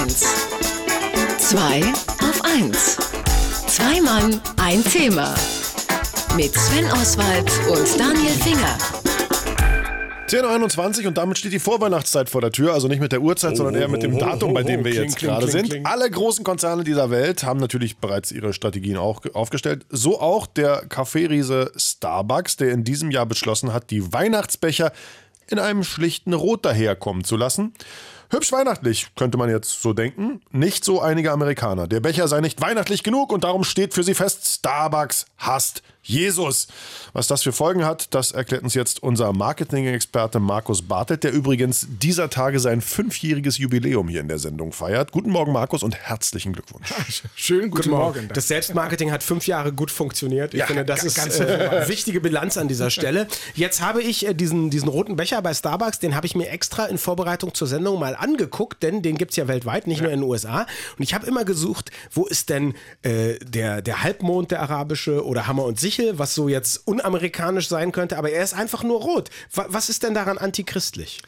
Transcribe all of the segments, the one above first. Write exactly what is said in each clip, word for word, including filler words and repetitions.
eins. zwei auf eins. Zwei Mann, ein Thema. Mit Sven Oswald und Daniel Finger. zehn Uhr einundzwanzig und damit steht die Vorweihnachtszeit vor der Tür. Also nicht mit der Uhrzeit, oh, sondern eher mit dem oh, Datum, bei dem wir kling, jetzt kling, gerade kling, sind. Kling. Alle großen Konzerne dieser Welt haben natürlich bereits ihre Strategien auch aufgestellt. So auch der Kaffeeriese Starbucks, der in diesem Jahr beschlossen hat, die Weihnachtsbecher in einem schlichten Rot daherkommen zu lassen. Hübsch weihnachtlich, könnte man jetzt so denken. Nicht so einige Amerikaner. Der Becher sei nicht weihnachtlich genug und darum steht für sie fest, Starbucks hasst Jesus. Was das für Folgen hat, das erklärt uns jetzt unser Marketing-Experte Markus Bartelt, der übrigens dieser Tage sein fünfjähriges Jubiläum hier in der Sendung feiert. Guten Morgen, Markus, und herzlichen Glückwunsch. Schönen guten, guten Morgen. Morgen. Das Selbstmarketing hat fünf Jahre gut funktioniert. Ich ja, finde, das ist eine äh, wichtige Bilanz an dieser Stelle. Jetzt habe ich äh, diesen, diesen roten Becher bei Starbucks, den habe ich mir extra in Vorbereitung zur Sendung mal angeguckt, denn den gibt es ja weltweit, nicht ja. nur in den U S A. Und ich habe immer gesucht, wo ist denn äh, der, der Halbmond, der arabische, oder Hammer und Sichel, was so jetzt unamerikanisch sein könnte, aber er ist einfach nur rot. Was ist denn daran antichristlich?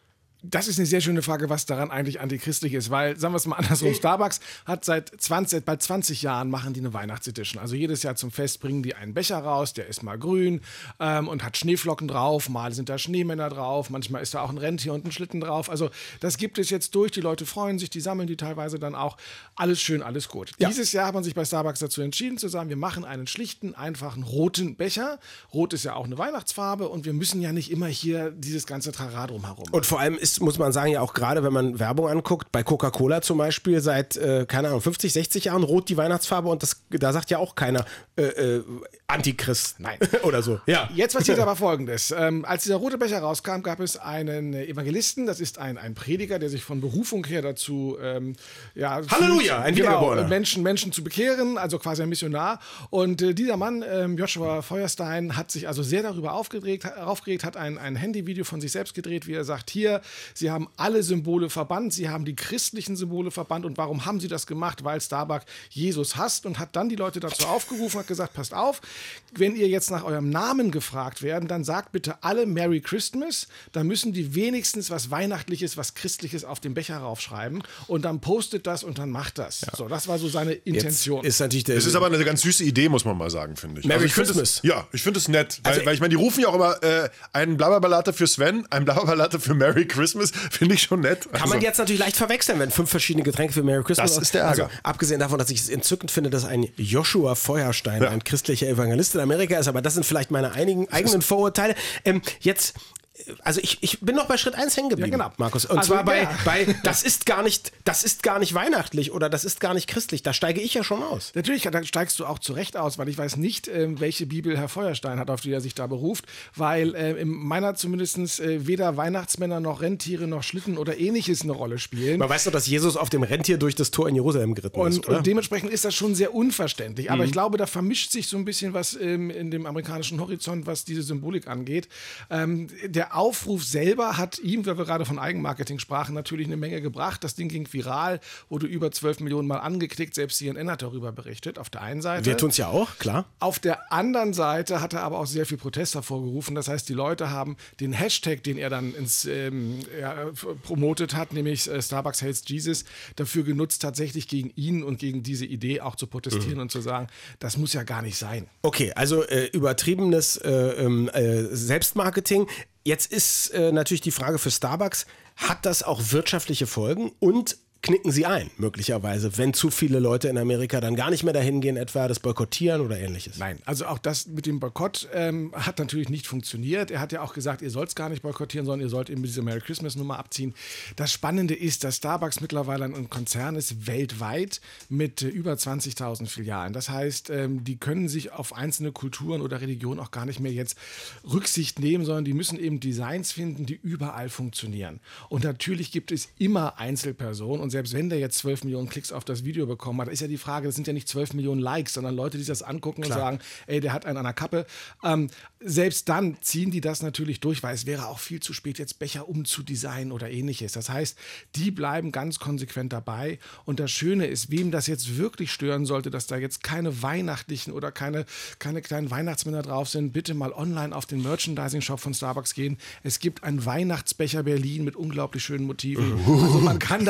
Das ist eine sehr schöne Frage, was daran eigentlich antichristlich ist, weil, sagen wir es mal andersrum, Starbucks hat seit zwanzig, bald zwanzig Jahren machen die eine Weihnachtsedition. Also jedes Jahr zum Fest bringen die einen Becher raus, der ist mal grün ähm, und hat Schneeflocken drauf, mal sind da Schneemänner drauf, manchmal ist da auch ein Rentier und ein Schlitten drauf. Also das gibt es jetzt durch, die Leute freuen sich, die sammeln die teilweise dann auch. Alles schön, alles gut. Ja. Dieses Jahr hat man sich bei Starbucks dazu entschieden zu sagen, wir machen einen schlichten, einfachen, roten Becher. Rot ist ja auch eine Weihnachtsfarbe und wir müssen ja nicht immer hier dieses ganze Trara drumherum machen. Und vor allem ist muss man sagen, ja auch gerade, wenn man Werbung anguckt, bei Coca-Cola zum Beispiel seit, äh, keine Ahnung, fünfzig, sechzig Jahren rot die Weihnachtsfarbe und das, da sagt ja auch keiner äh, äh, Antichrist. Nein. Oder so. Ja. Jetzt passiert aber Folgendes. Ähm, als dieser rote Becher rauskam, gab es einen Evangelisten, das ist ein, ein Prediger, der sich von Berufung her dazu ähm, ja, Halleluja, fühlt, ein genau, Menschen, Menschen zu bekehren, also quasi ein Missionar. Und äh, dieser Mann, ähm, Joshua Feuerstein, hat sich also sehr darüber aufgeregt, aufgeregt hat ein, ein Handyvideo von sich selbst gedreht, wie er sagt, hier, Sie haben alle Symbole verbannt, Sie haben die christlichen Symbole verbannt. Und warum haben Sie das gemacht? Weil Starbucks Jesus hasst, und hat dann die Leute dazu aufgerufen, hat gesagt, passt auf, wenn ihr jetzt nach eurem Namen gefragt werden, dann sagt bitte alle Merry Christmas, dann müssen die wenigstens was Weihnachtliches, was Christliches auf den Becher raufschreiben und dann postet das und dann macht das. Ja. So, das war so seine Intention. Ist natürlich der, es ist aber eine ganz süße Idee, muss man mal sagen, finde ich. Merry also ich Christmas. Es, ja, ich finde es nett, weil, also, weil ich meine, die rufen ja auch immer äh, einen Blabberlatte für Sven, einen Blabberlatte für Merry Christmas, finde ich schon nett. Kann also, man jetzt natürlich leicht verwechseln, wenn fünf verschiedene Getränke für Merry Christmas. Das ist der Ärger. Also, abgesehen davon, dass ich es entzückend finde, dass ein Joshua Feuerstein ja. ein christlicher Evangelist in Amerika ist, aber das sind vielleicht meine einigen, eigenen Vorurteile. Ähm, jetzt Also ich, ich bin noch bei Schritt eins hängen geblieben, ja, genau. Markus. Und also, zwar bei, ja. bei das ist gar nicht, das ist gar nicht weihnachtlich oder das ist gar nicht christlich. Da steige ich ja schon aus. Natürlich, da steigst du auch zu Recht aus, weil ich weiß nicht, äh, welche Bibel Herr Feuerstein hat, auf die er sich da beruft, weil äh, in meiner zumindest äh, weder Weihnachtsmänner noch Rentiere noch Schlitten oder ähnliches eine Rolle spielen. Man weiß doch, dass Jesus auf dem Rentier durch das Tor in Jerusalem geritten und, ist, oder? Und dementsprechend ist das schon sehr unverständlich. Aber mhm. ich glaube, da vermischt sich so ein bisschen was ähm, in dem amerikanischen Horizont, was diese Symbolik angeht. Ähm, der Aufruf selbst hat ihm, weil wir gerade von Eigenmarketing sprachen, natürlich eine Menge gebracht. Das Ding ging viral, wurde über zwölf Millionen Mal angeklickt. Selbst C N N hat darüber berichtet, auf der einen Seite. Wir tun es ja auch, klar. Auf der anderen Seite hat er aber auch sehr viel Protest hervorgerufen. Das heißt, die Leute haben den Hashtag, den er dann ins, ähm, ja, promotet hat, nämlich äh, Starbucks Hates Jesus, dafür genutzt, tatsächlich gegen ihn und gegen diese Idee auch zu protestieren mhm. und zu sagen, das muss ja gar nicht sein. Okay, also äh, übertriebenes äh, äh, Selbstmarketing. Jetzt ist äh, natürlich die Frage für Starbucks, hat das auch wirtschaftliche Folgen und knicken sie ein, möglicherweise, wenn zu viele Leute in Amerika dann gar nicht mehr dahin gehen, etwa das boykottieren oder ähnliches? Nein, also auch das mit dem Boykott ähm, hat natürlich nicht funktioniert. Er hat ja auch gesagt, ihr sollt es gar nicht boykottieren, sondern ihr sollt eben diese Merry Christmas Nummer abziehen. Das Spannende ist, dass Starbucks mittlerweile ein Konzern ist, weltweit mit äh, über zwanzigtausend Filialen. Das heißt, ähm, die können sich auf einzelne Kulturen oder Religionen auch gar nicht mehr jetzt Rücksicht nehmen, sondern die müssen eben Designs finden, die überall funktionieren. Und natürlich gibt es immer Einzelpersonen. Und selbst wenn der jetzt zwölf Millionen Klicks auf das Video bekommen hat, ist ja die Frage, das sind ja nicht zwölf Millionen Likes, sondern Leute, die sich das angucken Klar. und sagen, ey, der hat einen an der Kappe. Ähm, selbst dann ziehen die das natürlich durch, weil es wäre auch viel zu spät, jetzt Becher umzudesignen oder ähnliches. Das heißt, die bleiben ganz konsequent dabei. Und das Schöne ist, wem das jetzt wirklich stören sollte, dass da jetzt keine weihnachtlichen oder keine, keine kleinen Weihnachtsmänner drauf sind, bitte mal online auf den Merchandising-Shop von Starbucks gehen. Es gibt einen Weihnachtsbecher Berlin mit unglaublich schönen Motiven. Also man kann das dann aus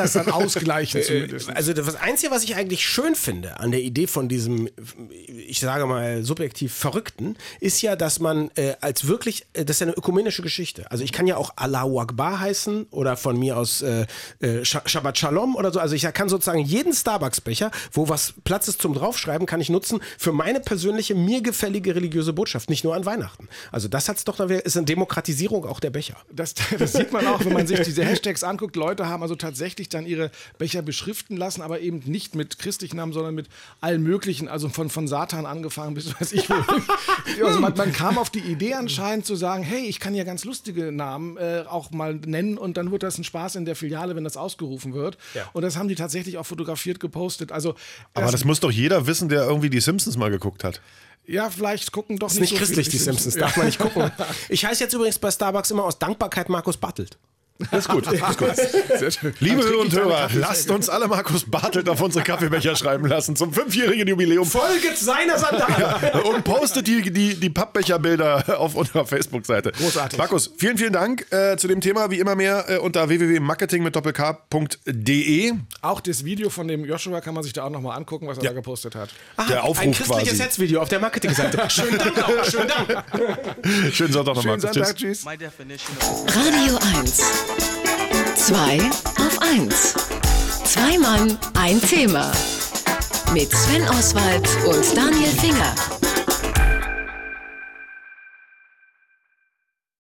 ausgleichen zumindest. Also das Einzige, was ich eigentlich schön finde an der Idee von diesem, ich sage mal subjektiv Verrückten, ist ja, dass man äh, als wirklich, äh, das ist ja eine ökumenische Geschichte. Also ich kann ja auch Allahu Akbar heißen oder von mir aus äh, äh, Shabbat Shalom oder so. Also ich kann sozusagen jeden Starbucks-Becher, wo was Platz ist zum Draufschreiben, kann ich nutzen für meine persönliche, mir gefällige religiöse Botschaft, nicht nur an Weihnachten. Also das hat's doch, ist eine Demokratisierung auch der Becher. Das, das sieht man auch, wenn man sich diese Hashtags anguckt. Leute haben also tatsächlich dann ihre Becher beschriften lassen, aber eben nicht mit christlichen Namen, sondern mit allen möglichen, also von, von Satan angefangen bis weiß ich wo. Also man, man kam auf die Idee anscheinend zu sagen, hey, ich kann ja ganz lustige Namen äh, auch mal nennen und dann wird das ein Spaß in der Filiale, wenn das ausgerufen wird. Ja. Und das haben die tatsächlich auch fotografiert, gepostet. Also, aber das, das muss doch jeder wissen, der irgendwie die Simpsons mal geguckt hat. Ja, vielleicht gucken doch nicht, nicht so christlich, die Simpsons. Darf man nicht gucken. Ich heiße jetzt übrigens bei Starbucks immer aus Dankbarkeit Markus Bartelt. Das ist gut. Das ist gut. Sehr schön. Liebe Hörer und Hörer, lasst uns alle Markus Bartelt auf unsere Kaffeebecher schreiben lassen zum fünfjährigen Jubiläum. Folget seiner Sandalen. Ja, und postet die, die, die Pappbecherbilder auf unserer Facebook-Seite. Großartig. Markus, vielen, vielen Dank äh, zu dem Thema. Wie immer mehr äh, unter w w w punkt marketing mit doppelk punkt de. Auch das Video von dem Joshua kann man sich da auch nochmal angucken, was er ja. da gepostet hat. Aha, der Aufruf ein christliches quasi. Hetzvideo auf der Marketingseite. Schönen Dank auch. Schönen Dank. Schönen Sonntag noch, Markus. Sonntag, tschüss. Radio eins. Zwei auf eins. Zwei Mann, ein Thema. Mit Sven Oswald und Daniel Finger.